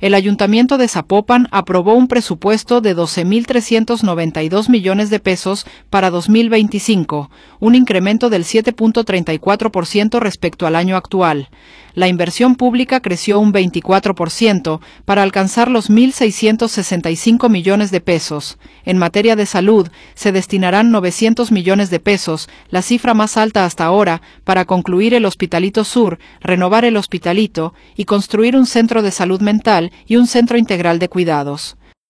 el Ayuntamiento de Zapopan aprobó un presupuesto de 12.392 millones de pesos para 2025, un incremento del 7.34% respecto al año actual. La inversión pública creció un 24% para alcanzar los 1.665 millones de pesos. En materia de salud, se destinarán 900 millones de pesos, la cifra más alta hasta ahora, para concluir el Hospitalito Sur, renovar el Hospitalito y construir un centro de salud mental y un centro integral de cuidados.